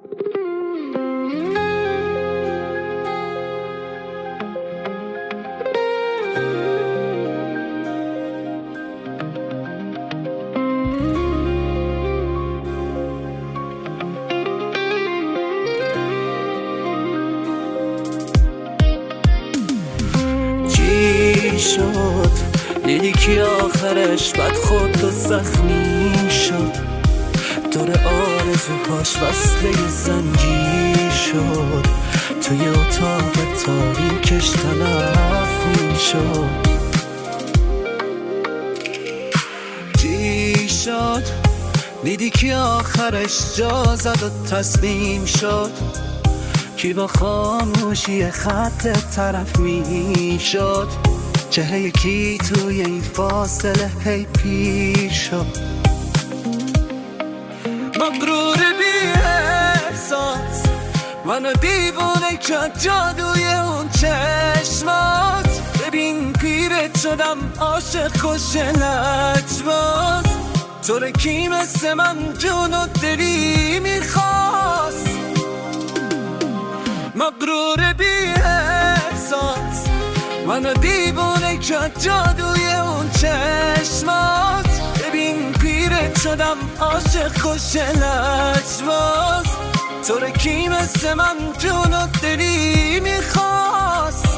شد دیدی که آخرش بد خود و زخمی شد، دور آرزوهاش وصله زنجیر شد، توی اتاق تاریکش تلف می شد. چی شد دیدی که آخرش جا زد و تسلیم شد، کی با خاموشی خط طرف می شد، چهره یکی توی این فاصله هی پیر شد. مغرور بی احساس منو دیوونه کرد جادوی اون چشمات، ببین پیرت شدم عاشق خوش لجباز، طور کی مثل من جون و دلی میخواست. مغرور بی احساس منو دیوونه کرد جادوی اون چشمات، ببین پیرت شدم عاشق خوش لجباز، طور کی مثل من جون و دلی میخواست.